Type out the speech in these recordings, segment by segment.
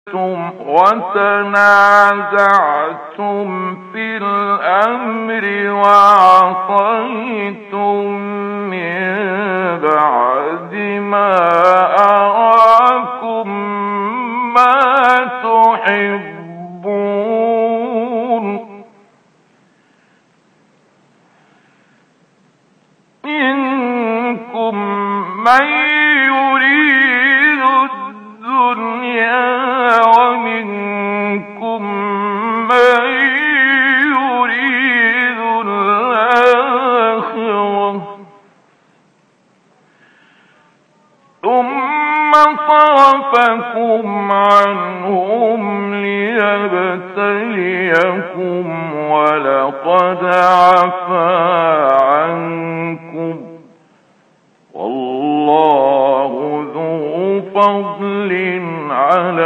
وتنازعتم في الأمر وعصيتم من بعد ما أراكم ما تحبون منكم من يريد الدنيا ومنكم من يريد الآخرة ثم صرفكم عنهم ليبتليكم ولقد عفا عنكم والله ذو فضل على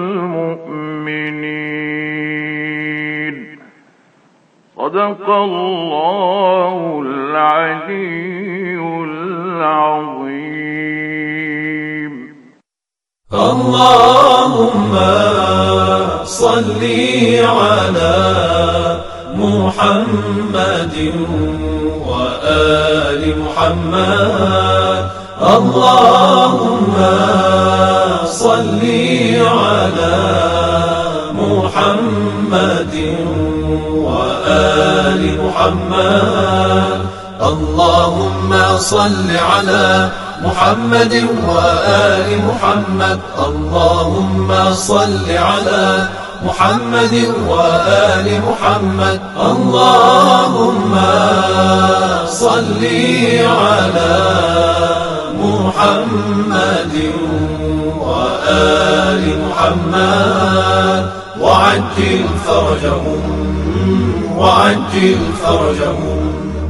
المؤمنين. صدق الله العلي العظيم. اللهم صل على محمد وآل محمد. اللهم صل على محمد وآل محمد. اللهم صل على محمد وآل محمد. اللهم صل على محمد وآل محمد. اللهم صل على محمد وآل محمد وعجل فرجهم وعجل فرجهم.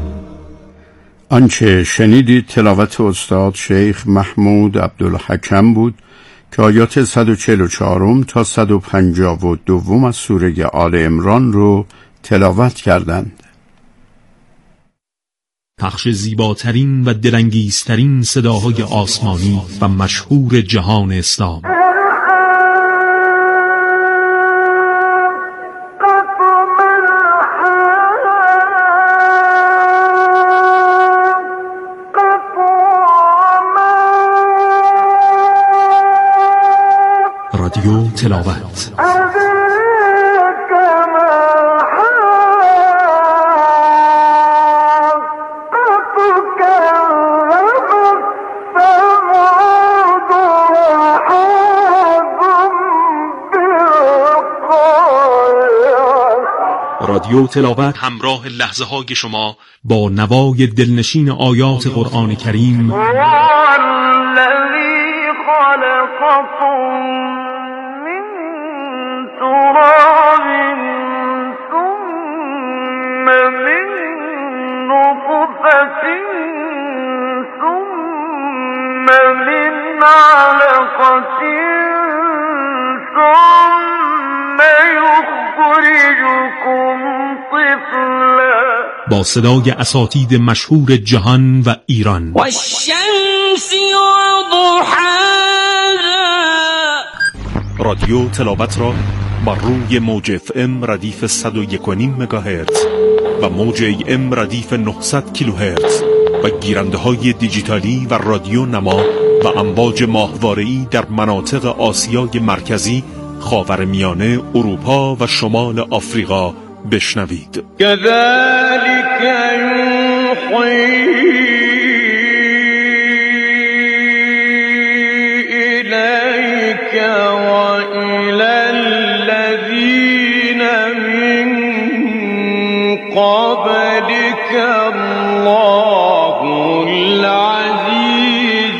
آنچه شنیدید تلاوت استاد شیخ محمود عبدالحکم بود که آیات 144 تا 152 از سوره آل عمران رو تلاوت کردند. پخش زیباترین و دلانگیزترین صداهای آسمانی و مشهور جهان اسلام. رادیو تلاوت. رادیو تلاوت همراه لحظه های شما با نوای دلنشین آیات قرآن کریم. الذی خلقكم من تراب ثم من نطفة ثم من علقة ثم يخرجكم طفلا. با صدای اساتید مشهور جهان و ایران. والشمس وضحاها. رادیو تلاوت را بر روی موج FM ردیف 101.5 مگاهرتز و موج AM ردیف 900 کیلوهرتز و گیرنده‌های دیجیتالی و رادیو نما و امواج ماهواره‌ای در مناطق آسیای مرکزی، خاورمیانه، اروپا و شمال آفریقا بشنوید. كذلك يوحي إليك وإلى الذين من قبلك الله العزيز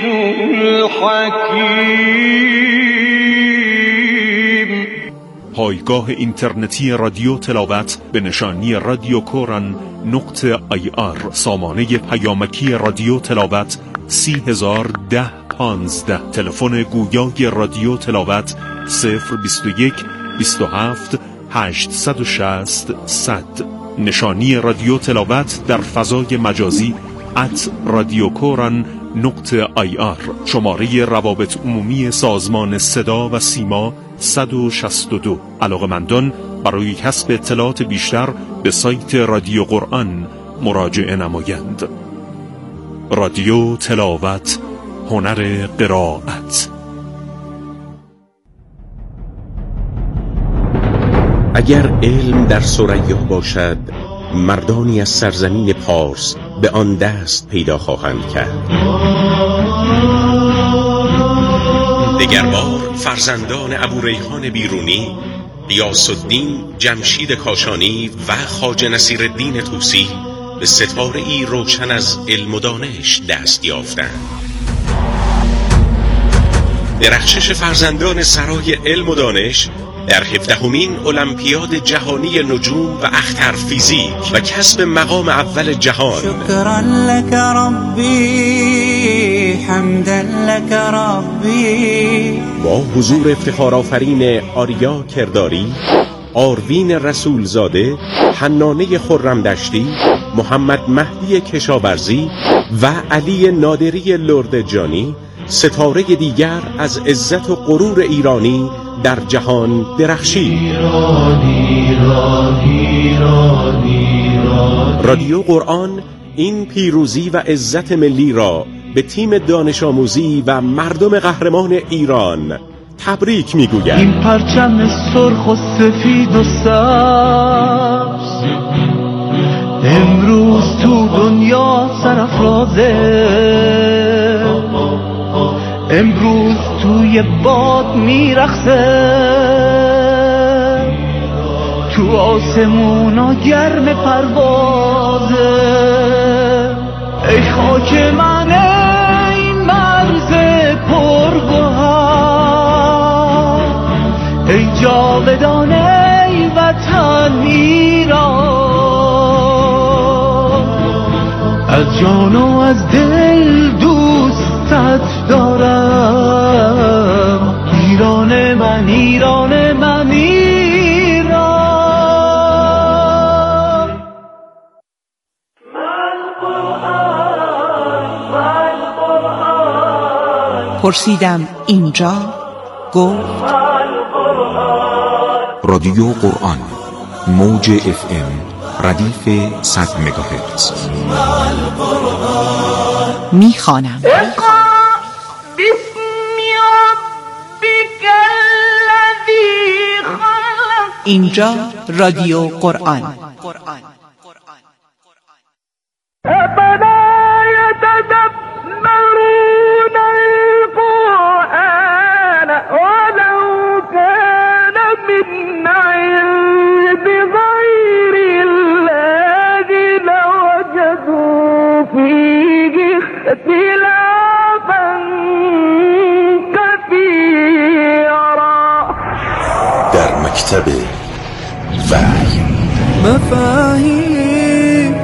الحكيم. پایگاه اینترنتی رادیو تلاوت به نشانی radiokoran.ir. سامانه پیامکی رادیو تلاوت 3001015. تلفن گویای رادیو تلاوت 021 27 860 100. نشانی رادیو تلاوت در فضای مجازی @radiokoran.ir. شماره روابط عمومی سازمان صدا و سیما 162. علاقه‌مندان برای کسب اطلاعات بیشتر به سایت رادیو قرآن مراجعه نمایند. رادیو تلاوت، هنر قرائت. اگر علم در ثریا باشد، مردانی از سرزمین پارس به آن دست پیدا خواهند کرد. دگربار فرزندان ابوریحان بیرونی، غیاث الدین جمشید کاشانی و خواجه نصیرالدین طوسی به ستاره‌ای روشن از علم و دانش دست یافتند. درخشش فرزندان سرای علم و دانش در 17مین المپیاد جهانی نجوم و اختر فیزیک و کسب مقام اول جهان. شکرا لك ربی، حمدا لك ربی. با حضور افتخارآفرین آریا کرداری، آروین رسولزاده، حنانه خرمدشتی، محمد مهدی کشاورزی و علی نادری لردجانی، ستاره دیگر از عزت و غرور ایرانی در جهان درخشید. رادیو قرآن این پیروزی و عزت ملی را به تیم دانش آموزی و مردم قهرمان ایران تبریک میگوید. این پرچم سرخ و سفید و سبز امروز تو دنیا سرافرازه، امروز توی باد میرخصه، تو آسمونا گرم پروازه. ای خاک من ای مرز پرگوهر، ای جاودان ای وطن ایران، از جان و از دل دوستت دارم، ایران من ایران من ایران. پرسیدم اینجا، گفت رادیو قرآن، موج FM، ردیف 100 مگاهرتز. میخوانم. اینجا رادیو قرآن. در مکتب وحی مفاهیم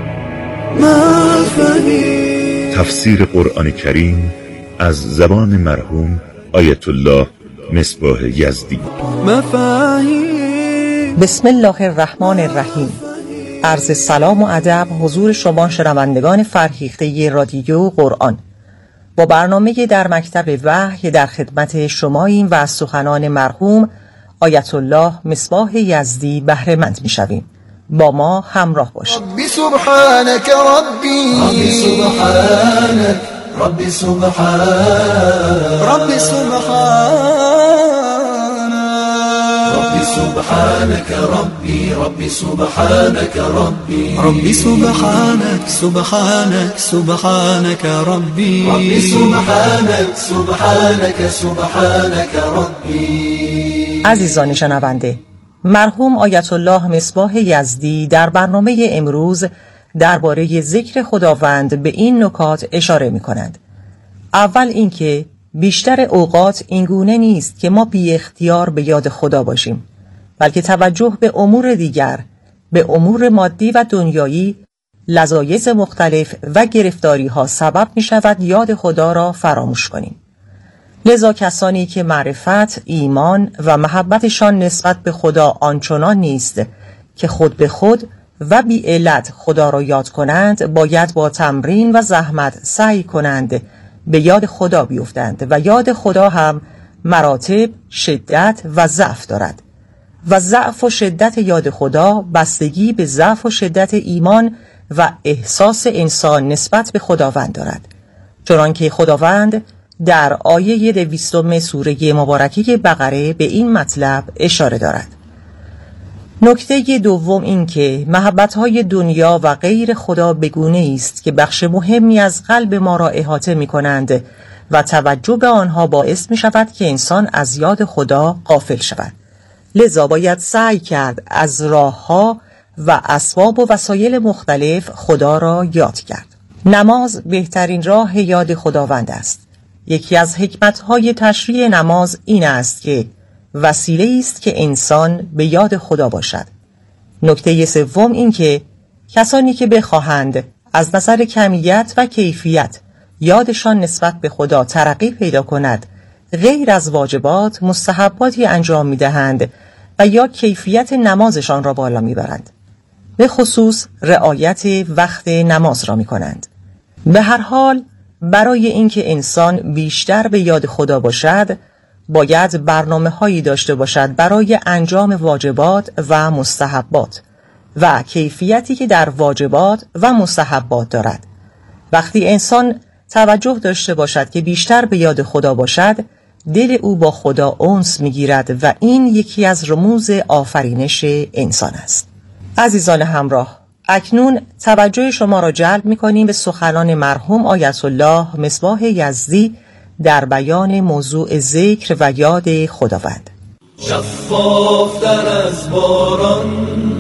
تفسیر قرآن کریم از زبان مرحوم آیت الله مصباح یزدی. مفاهیم. بسم الله الرحمن الرحیم. عرض سلام و ادب حضور شما شنوندگان فرهیخته رادیو قرآن. با برنامه در مکتب وحی در خدمت شماییم و از سخنان مرحوم آیت الله مصباح یزدی بهره مند می‌شویم. با ما همراه باشید. ربی سبحانك ربی، ربی سبحانك، ربی سبحانك، ربی سبحانك، ربی ربی سبحانك ربی، ربی سبحانك سبحانك سبحانك ربی، ربی سبحانك سبحانك سبحانك ربی. عزیزان شنونده، مرحوم آیت الله مصباح یزدی در برنامه امروز درباره ذکر خداوند به این نکات اشاره می کنند. اول اینکه بیشتر اوقات اینگونه نیست که ما بی اختیار به یاد خدا باشیم، بلکه توجه به امور دیگر، به امور مادی و دنیایی، لذایذ مختلف و گرفتاری ها سبب می شود یاد خدا را فراموش کنیم. لذا کسانی که معرفت، ایمان و محبتشان نسبت به خدا آنچنان نیست که خود به خود و بی علت خدا را یاد کنند، باید با تمرین و زحمت سعی کنند به یاد خدا بیفتند و یاد خدا هم مراتب، شدت و ضعف دارد و ضعف و شدت یاد خدا بستگی به ضعف و شدت ایمان و احساس انسان نسبت به خداوند دارد، چنانکه خداوند در آیه 200 سوره مبارکه بقره به این مطلب اشاره دارد. نکته دوم این که محبت‌های دنیا و غیر خدا بگونه است که بخش مهمی از قلب ما را احاطه می‌کنند و توجه به آنها باعث می‌شود که انسان از یاد خدا غافل شود. لذا باید سعی کرد از راه‌ها و اسباب و وسایل مختلف خدا را یاد کرد. نماز بهترین راه یاد خداوند است. یکی از حکمت‌های تشریع نماز این است که وسیله است که انسان به یاد خدا باشد. نکته سوم این که کسانی که بخواهند از نظر کمیت و کیفیت یادشان نسبت به خدا ترقی پیدا کند، غیر از واجبات مستحباتی انجام می‌دهند و یا کیفیت نمازشان را بالا می‌برند. به خصوص رعایت وقت نماز را می‌کنند. به هر حال برای اینکه انسان بیشتر به یاد خدا باشد، باید برنامه‌هایی داشته باشد برای انجام واجبات و مستحبات و کیفیتی که در واجبات و مستحبات دارد. وقتی انسان توجه داشته باشد که بیشتر به یاد خدا باشد، دل او با خدا انس می‌گیرد و این یکی از رموز آفرینش انسان است. عزیزان همراه، اکنون توجه شما را جلب می‌کنیم به سخنان مرحوم آیت الله مصباح یزدی در بیان موضوع ذکر و یاد خداوند. شفافتر از باران،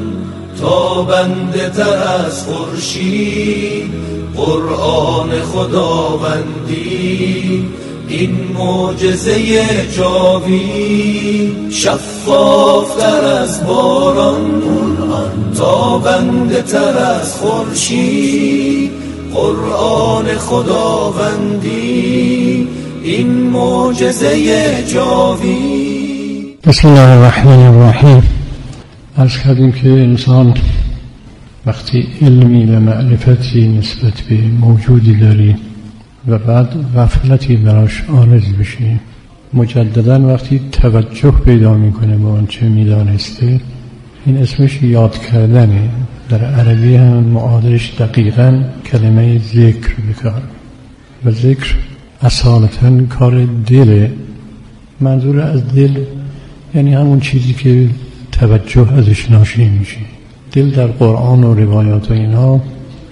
تابنده تر از خورشید، قرآن خداوندی این معجزه جاوید. شفافتر از باران، تابنده تر از خورشید، قرآن خداوندی این معجزه جاوید. بسم الله الرحمن الرحیم. عرض کردیم که انسان وقتی علمی و معرفتی نسبت به موجودی داری و بعد غفلتی براش عارض بشه، مجددا وقتی توجه پیدا میکنه به آنچه میدانسته، این اسمش یاد کردنه. در عربی هم معادلش دقیقاً کلمه ذکر بکار و ذکر اصالتاً کار دله. منظور از دل یعنی همون چیزی که توجه ازش ناشی میشه. دل در قرآن و روایات و اینا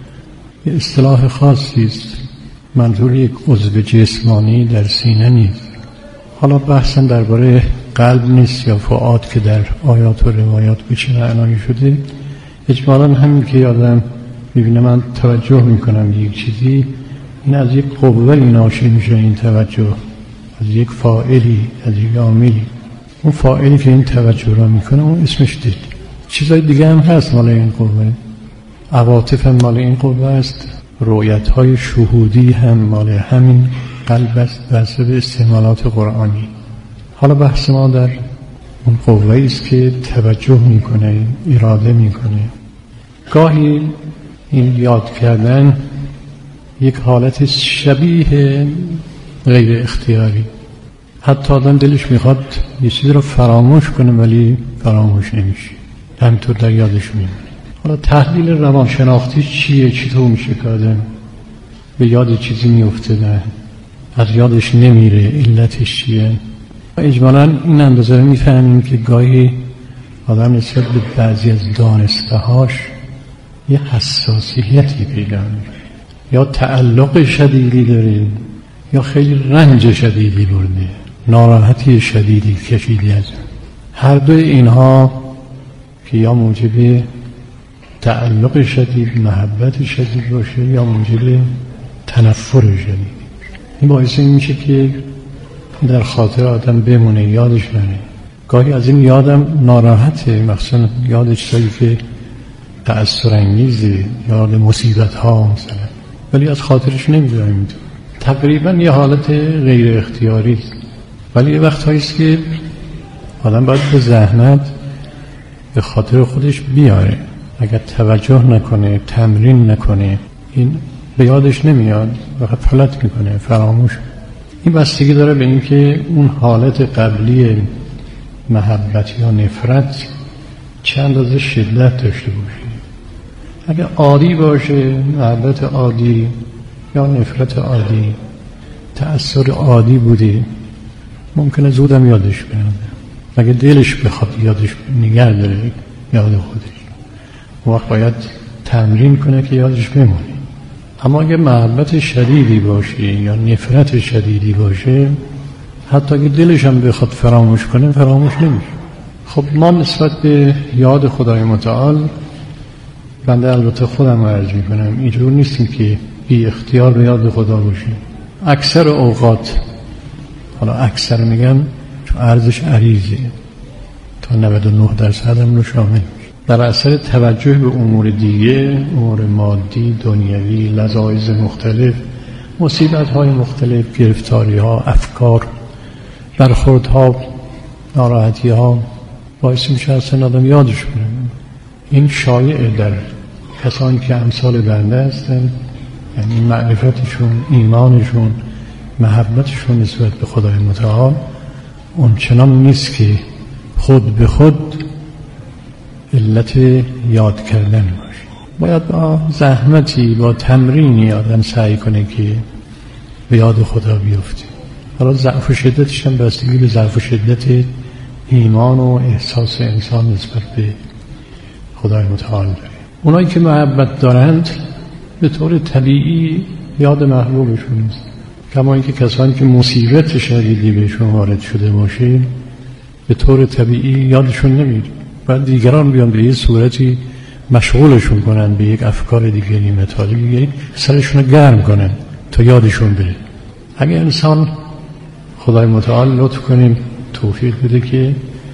یه اصطلاح خاصی است. منظور یک عضو جسمانی در سینه نیست. حالا بحثاً درباره قلب نیست یا فؤاد که در آیات و روایات به چه معنایی شده. اجمالاً همین که آدم میبینه من توجه میکنم به یک چیزی، این از یک قوه‌ای ناشی میشه. این توجه از یک فاعلی، از یک عاملی. اون فاعلی که این توجه را میکنه اون اسمش دل. چیزای دیگه هم هست مال این قوه، عواطف هم مال این قوه است، رؤیت‌های شهودی هم مال همین قلب است بسته به استعمالات قرآنی. حالا بحث ما در اون قوه‌ای است که توجه میکنه، اراده میکنه. گاهی این یاد کردن یک حالت شبیه غیر اختیاری، حتی آدم دلش میخواد یه چیزی رو فراموش کنه ولی فراموش نمیشه، همینطور در یادش میمونه. حالا تحلیل روانشناختی چیه؟ چطور میشه که آدم به یاد چیزی میفته از یادش نمیره؟ علتش چیه؟ اجمالاً این اندازه میفهمیم که گاهی آدم نسبت به بعضی از دانستهاش یه حساسیتی پیدا میکنه، یا تعلق شدیدی داره یا خیلی رنج شدیدی برده، ناراحتی شدیدی کشیده از هر دو اینها که یا موجب تعلق شدید، محبت شدید باشه یا موجب تنفر شدید. این باعث این میشه که در خاطر آدم بمونه، یادش نره. گاهی از این یادم ناراحته، مخصوصا یاد چیزایی که تأثیر انگیزه، یاد مصیبت ها مثلا، ولی از خاطرش نمیذاره. تقریبا یه حالت غیر اختیاری است. ولی یه وقت هاییست که آدم باید به زحمت به خاطر خودش بیاره. اگر توجه نکنه، تمرین نکنه، این به یادش نمیاد و غفلت میکنه، فراموش. این بستگی داره به این که اون حالت قبلی محبت یا نفرت چند اندازه شدت داشته باشه. اگه عادی باشه، محبت عادی یا نفرت عادی، تأثیر عادی بوده، ممکنه زودم یادش بمونه. اگه دلش بخواد یادش نگه داره یاد خودش، اون وقت باید تمرین کنه که یادش بمونه. اما اگه محبت شدیدی باشه یا نفرت شدیدی باشه، حتی اگه دلش هم بخواد فراموش کنه فراموش نمیشه. خب ما نسبت به یاد خدای متعال، بنده البته خودم عرض میکنم، اینجور نیستیم که بی اختیار به یاد خدا باشیم. اکثر اوقات، حالا اکثر میگم چون ارزش عریضه، تا 99% هم رو شامل میشه، در اثر توجه به امور دیگه، امور مادی، دنیوی، لذایذ مختلف، مصیبت‌های مختلف، گرفتاری‌ها، افکار، برخوردها، ناراحتی‌ها باعث میشه اصلا آدم یادش بره. این شایعه در کسانی که امثال بنده هستن، یعنی معرفتشون، ایمانشون، محبتشون نسبت به خدای متعال اون چنان نیست که خود به خود علت یاد کردن باشه. باید با زحمتی، با تمرینی آدم سعی کنه که به یاد خدا بیفته. حالا ضعف و شدتش هم بستگی به ضعف و شدت ایمان و احساس انسان نسبت به خدای متعال داره. اونایی که محبت دارند به طور طبیعی یاد محبوبشون نیست، کما اینکه کسانی که مصیبت شدیدی بهشون وارد شده باشه به طور طبیعی یادشون نمیره. بعد دیگران بیان به یه صورتی مشغولشون کنن به یک افکار دیگری، مطالب دیگری، سرشون رو گرم کنن تا یادشون بره. اگه انسان خدای متعال لطف کنیم توفیق بده که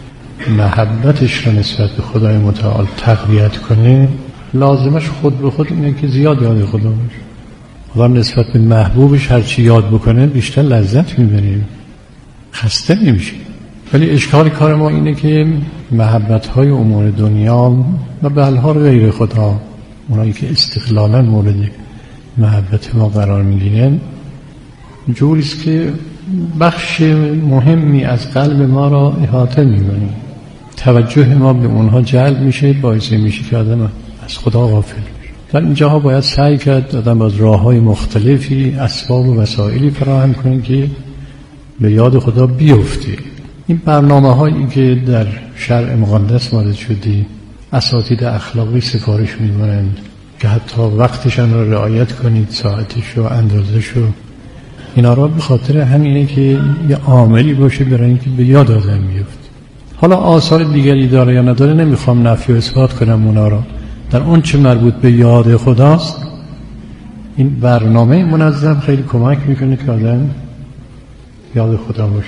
محبتش رو نسبت به خدای متعال تقویت کنه، لازمش خود به خود اینه که زیاد یاد خدا باشه. خدا نسبت به محبوبش هرچی یاد بکنه بیشتر لذت میبره، خسته نمیشه. ولی اشکال کار ما اینه که محبت‌های امور دنیا و به هر حال غیر خدا، اونایی که استقلالاً مورد محبت ما قرار میگیرن، جوریست که بخش مهمی از قلب ما را احاطه می‌کنه. توجه ما به اونها جلب میشه، باعث میشه که آدم از خدا غافل بشه. در اینجاها باید سعی کرد آدم از راه‌های مختلفی اسباب و وسایلی فراهم کنه که به یاد خدا بیفته. این برنامه‌هایی که در شرع مقدس وارد شده، اساتید اخلاقی سفارش می‌کنند که حتی وقتشان را رعایت کنید، ساعتش و اندازه‌ش، اینا را به خاطر همینه که یه عاملی باشه برای اینکه به یاد آدم بیفته. حالا آثار دیگری داره یا نداره نمیخوام نفی و اثبات کنم اونا را. در اون چه مربوط به یاد خداست، این برنامه منظم خیلی کمک میکنه که آدم یاد خدا باشه.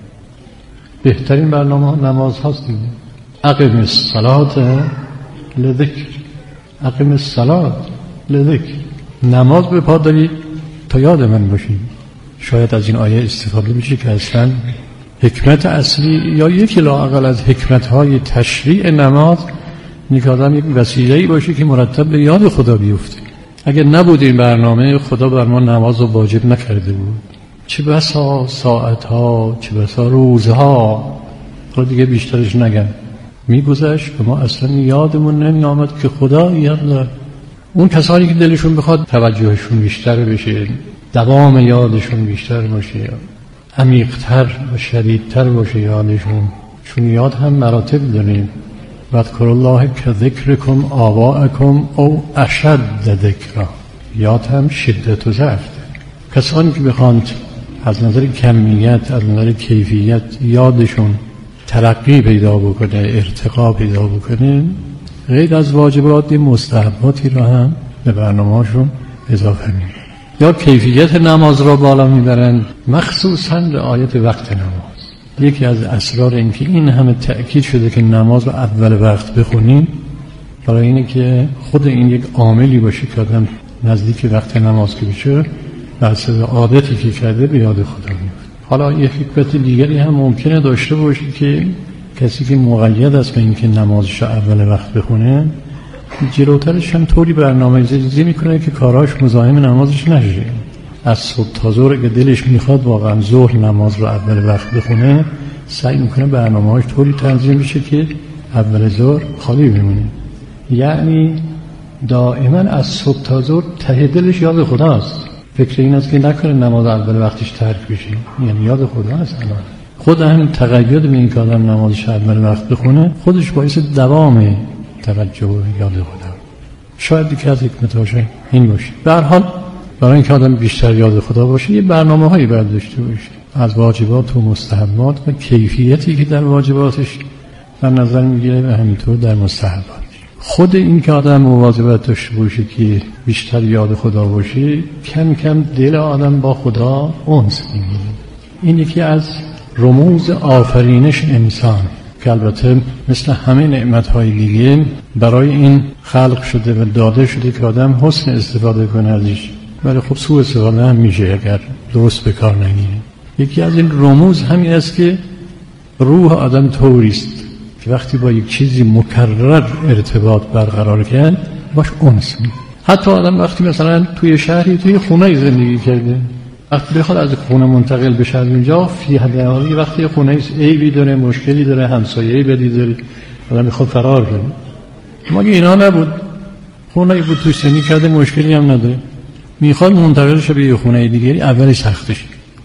بهترین برنامه نماز هاست دیگه. اقم الصلاة لذکر، اقم الصلاة لذکر، نماز به پا داری تا یاد من باشی. شاید از این آیه استفاده بشه که اصلا حکمت اصلی یا یکی لااقل از حکمت‌های تشریع نماز اینه که آدم یک وسیله‌ای باشه که مرتب به یاد خدا بیفته. اگر نبود این برنامه، خدا بر ما نماز رو واجب نکرده بود. چه بسا ساعت‌ها، چه بسا روزها، رو دیگه بیشترش نگم، میگذشت و ما اصلا یادمون نمی آمد که خدا یاد داره. اون کسانی که دلشون بخواد توجهشون بیشتر بشه، دوام یادشون بیشتر باشه، عمیق‌تر و شدیدتر باشه یادشون، چون یاد هم مراتب داریم. واذکروا الله کذکرکم آباءکم او اشد ذکرا، یاد هم شدت و ضعف. کسانی که بخواند از نظر کمیت، از نظر کیفیت یادشون ترقی پیدا بکنه، ارتقا پیدا بکنه، غیر از واجبات مستحباتی را هم به برنامه‌شون اضافه می‌کنن. یا کیفیت نماز را بالا میبرند، مخصوصاً رعایت وقت نماز. یکی از اسرار این که این همه تأکید شده که نماز رو اول وقت بخونیم، برای اینه که خود این یک عاملی باشه که آدم نزدیک وقت نماز که بشه بحث عادتی که کرده به یاد خدا میفته. حالا یک حکمت دیگری هم ممکنه داشته باشه که کسی که مقید است به اینکه نمازش اول وقت بخونه، جلوترش هم طوری برنامه‌ریزی میکنه که کاراش مزاحم نمازش نشه. از صبح تا ظهر که دلش میخواد واقعا ظهر نماز رو اول وقت بخونه، سعی میکنه برنامه‌هاش طوری تنظیم بشه که اول ظهر خالی بمونه. یعنی دائما از صبح تا ظهر ته دلش یاد خداست. فکر این است که نکنه نماز اول وقتش ترک بشه، یعنی یاد خداست. الان خود همین تقید به این که آدم نمازش اول وقت بخونه خودش باعث دوام توجه و یاد خدا. شاید یکی از حکمت‌هاش این باشه. به هر حال برای اینکه آدم بیشتر یاد خدا باشه یه برنامه‌هایی باید داشته باشه از واجبات و مستحبات و کیفیتی که در واجباتش در نظر میگیره و همینطور در مستحبات. خود این که آدم مواظبت داشته باشه که بیشتر یاد خدا باشه کم کم دل آدم با خدا انس میگیره. این یکی از رموز آفرینش انسان که البته مثل همه نعمت‌های دیگه برای این خلق شده و داده شده که آدم حسن استفاده کنه ازش، ولی خب سوء استفاده هم میشه اگر درست به کار نگیره. یکی از این رموز همین است که روح آدم طوریست که وقتی با یک چیزی مکرر ارتباط برقرار کرد باش انس می‌کنه. حتی آدم وقتی مثلا توی شهری توی خونه زندگی کرده، وقتی بخواد از خونه منتقل بشه اونجا فی حداقل وقتی خونه عیبی داره، مشکلی داره، همسایه‌ای بدی داره، آدم میخواد فرار کنه. مگه اینا نبود؟ خونه بود توی زندگی کرده، مشکلی هم نداره، میخواد منتقل شه به یه خونه دیگری، اولی سختش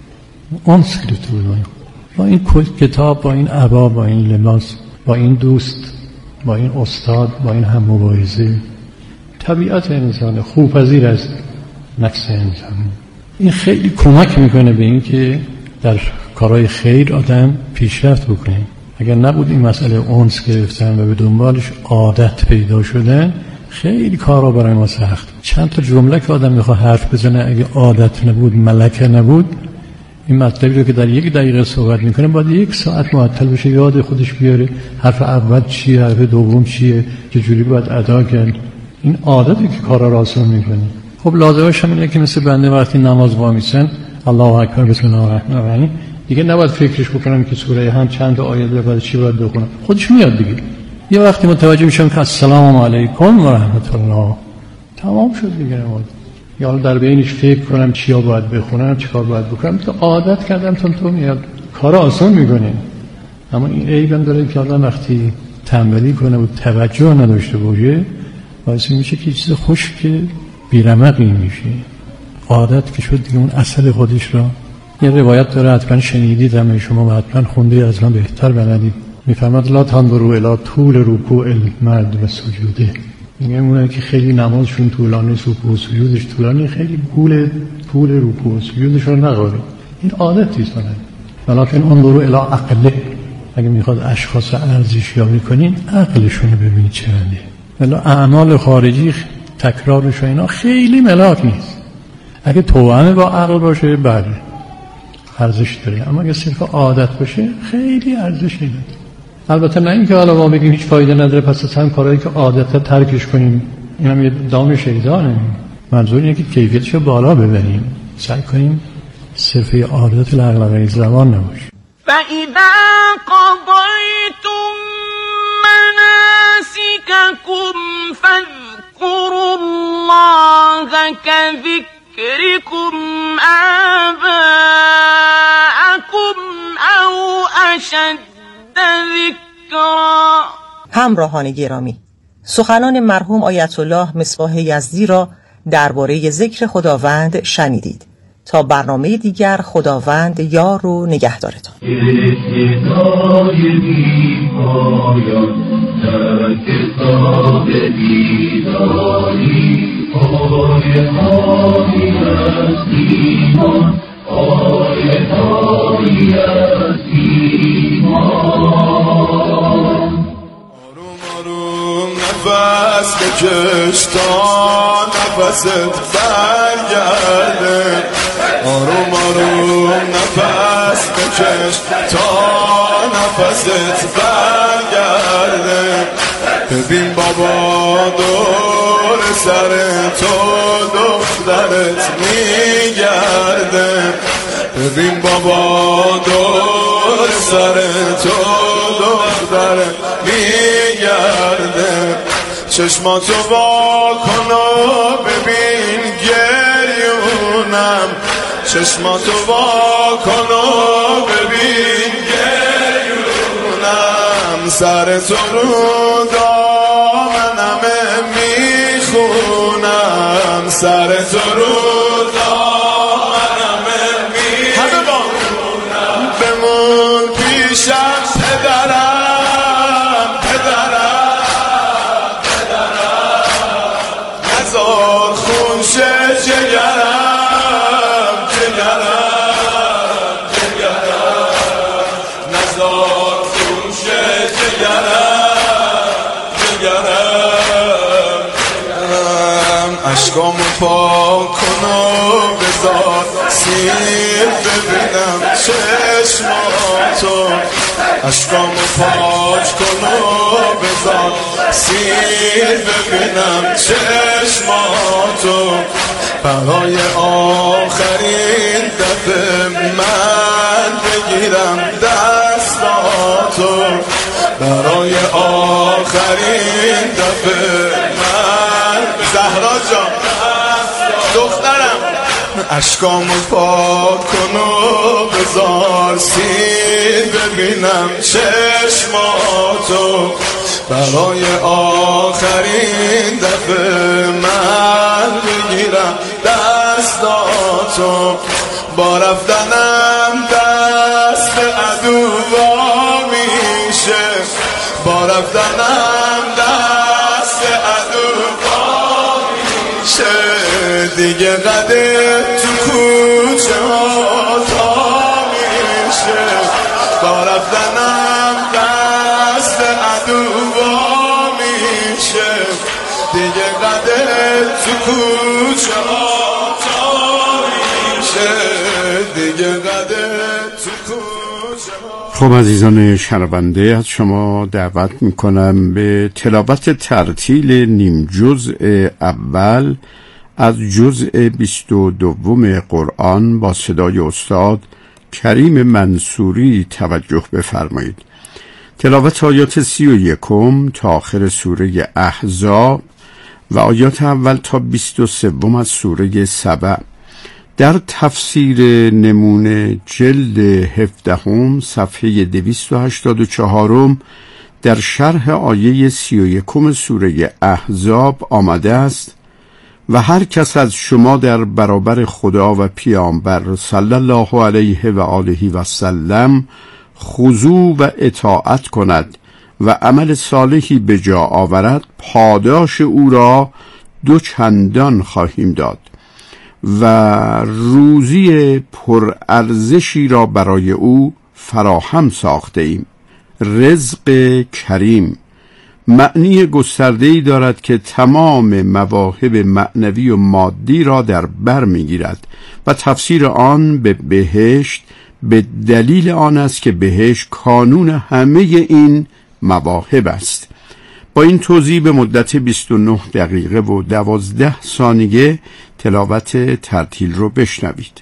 انس گرفته بود با این کتاب، با این عبا، با این لباس، با این دوست، با این استاد، با این هم مبارزه. طبیعت انسان خوب‌پذیر است، نفس انسان. این خیلی کمک میکنه به این که در کارهای خیر آدم پیشرفت بکنه. اگر نبود این مسئله انس گرفتن و به دنبالش عادت پیدا شدن، خیلی کارا برای ما سخت. چند تا جمله که آدم میخواد حرف بزنه اگه عادت نبود، ملکه نبود، این مطلبی رو که در 1 دقیقه صحبت میکنه باید 1 ساعت معطل بشه یاد خودش بیاره. حرف اول چیه، حرف دوم چیه، چجوری باید ادا کرد. این عادتی که کارا را آسان میکنه. خب لازمش هم اینه که مثل بنده وقتی نماز وامیستن الله اکبر بسم الله الرحمن الرحیم دیگه نباید فکرش بکنم که سوره هم چند آیه داره بعد چی باید بخونم، خودش میاد دیگه. یه وقتی متوجه میشم که السلام علیکم و رحمت الله، تمام شد دیگه. یا در بینش فکر کنم چیا باید بخونم، چیکار باید بکنم، تو عادت کردم تو میاد، کارا آسان میکنه. اما این عیبم داره که آدم وقتی تنبلی کنه و توجه نداشته باشه باعث میشه که چیز خشک بیرمقی میشه. عادت که شد دیگه اون اصل خودش را. یه روایت داره حتما شنیدید، همه شما حتما خونده، از من بهتر بلدید. میفرماد لا تنظروا الی طول رکوع المرد و سجوده. میگه اونایی که خیلی نمازشون طولانی، رکوع و سجودش طولانی، خیلی طول رکوع و سجودش رو نقاره. این عادتی است. ولکن انظروا الی عقله. اگه میخواد اشخاص ارزشیابی کنین عقلشون رو ببینید چنده. ولی اعمال خارجی تکرارش و اینا خیلی ملاک نیست. اگه توأم با عقل باشه بله ارزش داره، اما اگه صرف عادت باشه خیلی ارزش نداره. البته نه اینکه حالا ما بگیم هیچ فایده نداره پس اصلا کارهایی که عادت ترکش کنیم، این هم یه دام شیطانه. منظور اینه که کیفیتش رو بالا ببریم، سعی کنیم صرف عادت لغلغه زبان نباشه. فَإِذَا قَضَيْتُم مَّنَاسِكَكُمْ فَاذْكُرُوا اللَّهَ كَذِكْرِكُمْ آبَاءَكُمْ أَوْ أَشَدَّ ذِكْرًا. همراهان گرامی، سخنان مرحوم آیت الله مصباح یزدی را درباره ذکر خداوند شنیدید. تا برنامه دیگر خداوند یار و نگهدارتان. نفس بکش تا نفست برگرده، آروم آروم نفس بکش تا نفست برگرده. ببین بابا دور سر تو دخترت میگرده، ببین بابا دور سر تو دخترت میگرده. چشماتو وا کن و ببین گریون گریونم چشماتو وا کن و ببین گریونم سر تو رو دامنمه میخونم سر تو رو دامنمه میخونم بمون پیشم پدرم نزار خونشه جگرم نزار خونشه جگرم عشقامو پاک کن و بذار سیر ببینم چشماتو عشقامو پاک کن و بذار سیر ببینم چشماتو برای آخرین دفعه من بگیرم دستاتو برای آخرین دفعه من زهرا جان دخترم عشقامو پاک کن و بذار سیر ببینم چشماتو برای آخرین دفعه من بگیرم دستاتو با رفتنم دست عدو وا میشه با رفتنم دست عدو وا میشه دیگه قده تو کوچه ها تا میشه با رفتنم دست عدو وا میشه دیگه قده تو کوچه ها تا میشه دیگه قده تو کوچه ها. خب عزیزان شنونده از شما دعوت میکنم به تلاوت ترتیل نیم جزء اول از جزء 22 قرآن با صدای استاد کریم منصوری توجه بفرمایید. تلاوت آیات 31 تا آخر سوره احزاب و آیات اول تا 23 از سوره سبع. در تفسیر نمونه جلد 17 صفحه 284 در شرح آیه 31 سوره احزاب آمده است و هر کس از شما در برابر خدا و پیامبر صلی الله علیه و آله و سلم خضوع و اطاعت کند و عمل صالحی به جا آورد پاداش او را 2 چندان خواهیم داد و روزی پرارزشی را برای او فراهم ساخته ایم. رزق کریم معنی گسترده‌ای دارد که تمام مواهب معنوی و مادی را در بر می‌گیرد و تفسیر آن به بهشت به دلیل آن است که بهشت کانون همه این مواهب است. با این توضیح به مدت 29 دقیقه و 12 ثانیه تلاوت ترتیل رو بشنوید.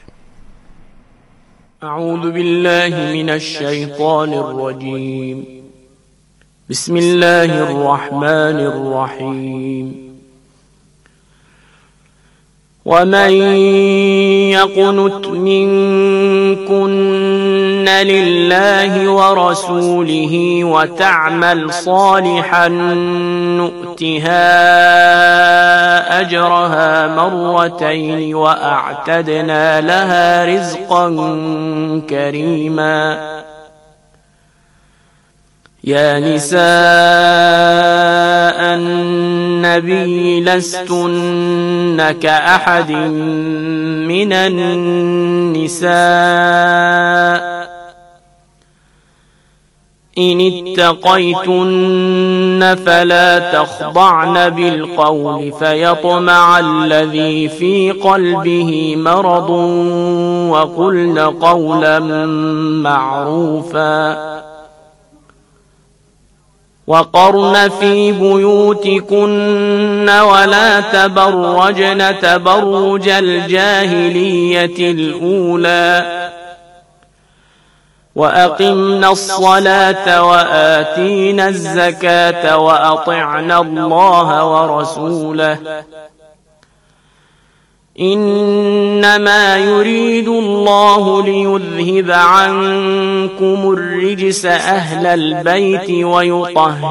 اعوذ بالله من الشیطان الرجیم بسم الله الرحمن الرحیم ومن يقنت منكن لله ورسوله وتعمل صالحا نؤتها أجرها مرتين وأعتدنا لها رزقا كريما يا نساء النبي لستن كأحد من النساء إن اتقيتن فلا تخضعن بالقول فيطمع الذي في قلبه مرض وقلن قولا معروفا وقرن في بيوتكن ولا تبرجن تبرج الجاهلية الأولى وأقمنا الصلاة وآتينا الزكاة وأطعنا الله ورسوله إنما يريد الله ليذهب عنكم الرجس أهل البيت